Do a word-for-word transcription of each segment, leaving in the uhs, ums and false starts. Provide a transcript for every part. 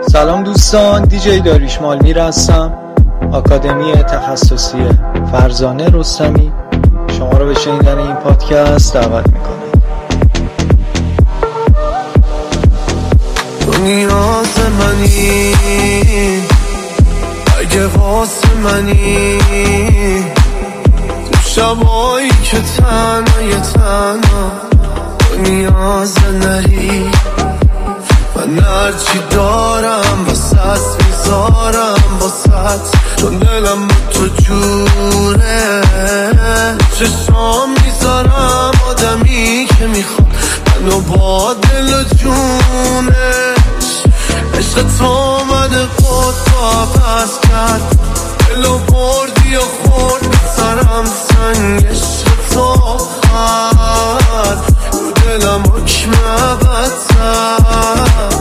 سلام دوستان، دیجی داریوش مالمیر هستم، آکادمی تخصصی فرزانه رستمی. شما رو به شنیدن این پادکست دعوت میکنم. تو نیاز منی، اگه واسه منی، تو شبایی که تنهای تنها تو نیاز نری. من هرچی دارم واسه میذارم واسه، چون دلم با تو جوره. چشام میذارم آدمی که میخواد منو با دل و جونش. عشق تو آمده خود تا پس کرد، دلو بردی و خورد سرم سنگ. عشق تو خد رو دلم حکم بدتر.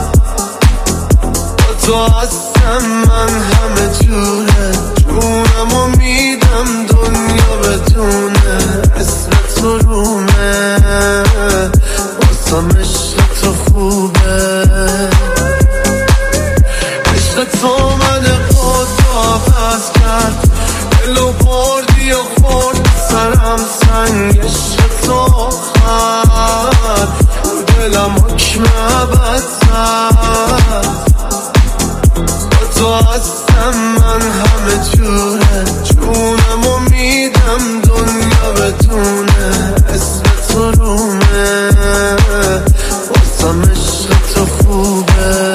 تو هستم من همه جوره، جونمو میدم دنیا بدونه. اسم تو رومه واسم، عشق تو خوبه. عشق تو منه خود را پس کرد، دلو بردی و خورد سرم سنگ. عشق تو خد رو دلم حکم بدتر. تو هستم من همه جوره، جونمو میدم دنیا بدونه. اسم تو رومه واسم، عشق تو خوبه.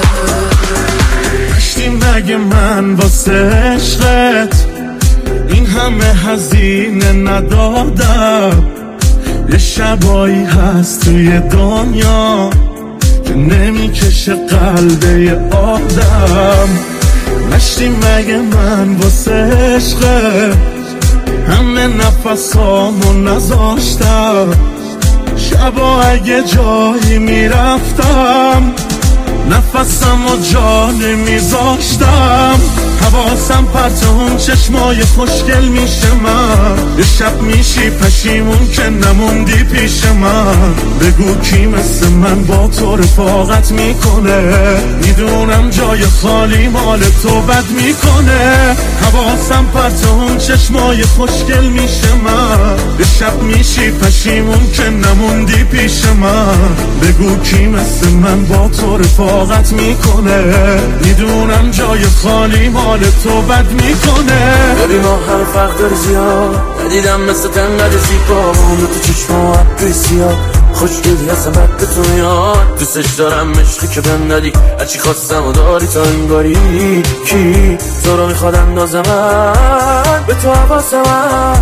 کشتی مگه من واسه عشقت این همه هزینه ندادم؟ یه شبایی هست توی دنیا که نمیکشه قلب یه آدم. نشتی مگه من واسه عشقت همه نفسامو نذاشتم؟ شبا اگه جایی میرفتم نفسم و جا نمیذاشتم. حواسم پرت اون چشمای خوشگل میشه من. یه شب میشی پشیمون که نموندی پیش من. بگو کی مثل من با تو رفاقت میکنه؟ میدونم جای خالی مال تو بد میکنه. حواسم پرت اون چشمای خوشگل میشه من. یه شب میشی پشیمون که نموندی پیش من. بگو کی مثل من با تو رفاقت میکنه؟ میدونم جای خالی مال تو بد میکنه. ببین ما هم فرق داره زیاد، ندیدم مثل تنقدر زیبا. اون تو چشما عبری سیاد، خوشگلی هستم بد به تو میاد. دوستش دارم عشقی که بهم ندی، هرچی خواستم و داری تا انگاری. کی تو رو میخواد اندازه من به تو حواس من؟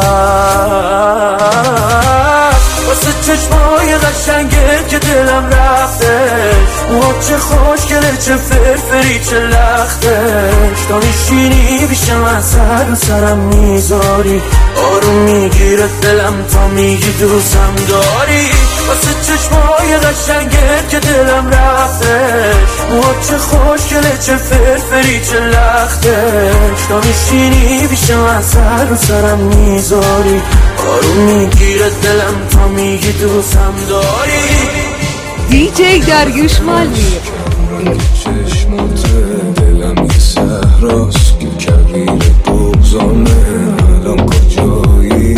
واسه چشمای قشنگه که دلم رفتش. موها چه خوشگله چه فرفری چه لختش. تا میشینی پیش من سر و سرم میذاری، آروم میگیره دلم تا میگی دوستم داری. واسه چشمای قشنگه که دلم رفتش. موها چه خوشگله چه فرفری چه لختش. تا میشینی پیش من سر و سرم میذاری، آروم میگیره دلم تا میگی دوستم داری. دیجی داریوش مالمیر. چشمات دلم یه صحراست که کویر بغضانه. الان کجایی؟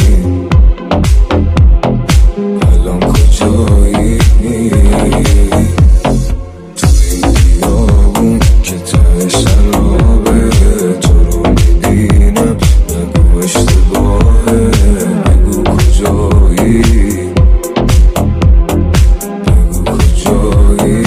الان کجایی؟ تو این بیابون که ته سرابه. تو رو میبینم نگو اشتباهه. بگو کجایی؟ بگو کجایی؟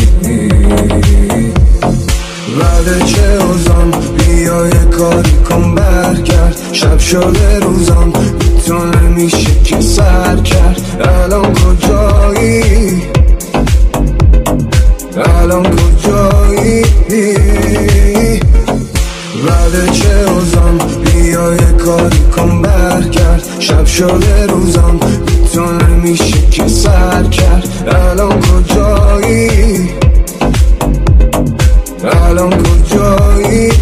بعد چه اوزان بیا یه کاری کن برگرد. شب شده روزان تو نمیشه که سر کرد. الان کجایی؟ الان کجایی؟ بعد چه اوزان بیا یه کاری کن برگرد. شب شده روزان تو نمیشه که سر کرد. الان کجایی؟ الان کجایی؟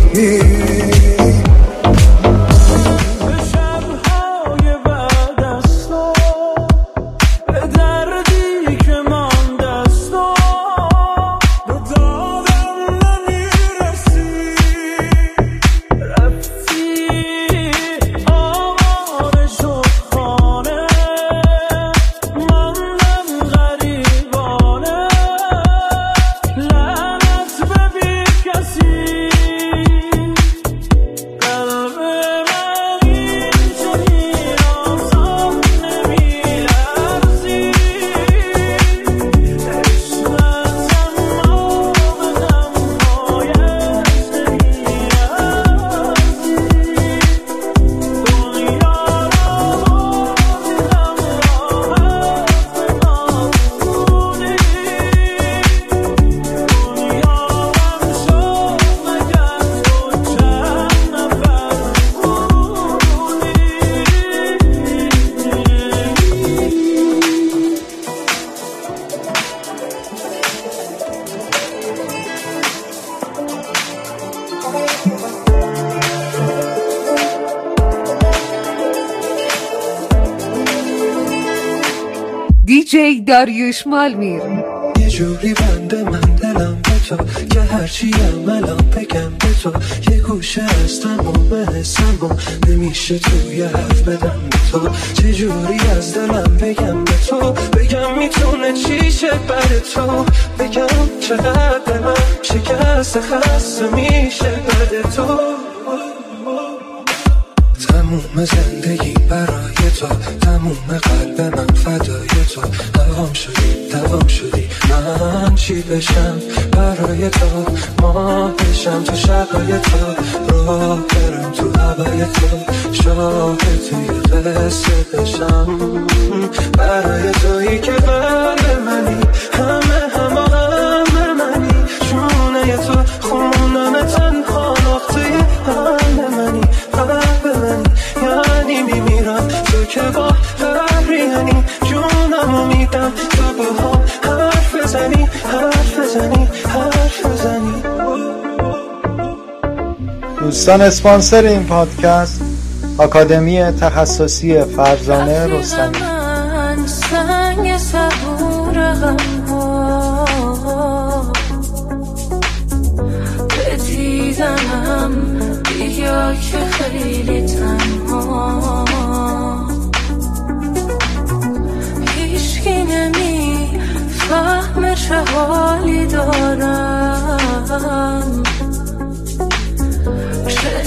شبهای بعد از تو به دردی که من دست تو به دادم دیجی داریوش مالمیر. یه جوری بنده من دلم به تو که هرچی عملم بگم به تو، یه گوشه از تمام حسم نمیشه توی حرف بدم به تو. چه جوری از دلم بگم به تو، بگم میتونه چیشه بر تو، بگم چقدر دلم شکست خسته میشه بعد تو. تموم زندگی برای تو، تموم قلب من فدای تو، دوام شدی دوام شدی من چی بشم برای تو، ما بشم تو شبای تو، راه برم تو هوای تو، شاهد توی قصه بشم برای تویی که قلب منی، همه همه همه منی، جونه تو خونم تنها نقطه حل منی، قلب منی یعنی میمیرم تو که با هریانی، جونمو میدم تو با هم حرف بزنی حرف بزنی حرف بزنی. دوستان اسپانسر این پادکست آکادمی تخصصی فرزانه رستمی. سنگ صبور غم‌ها به دیدنم بیا که خیلی تنها، هیچکی نمی فهم چه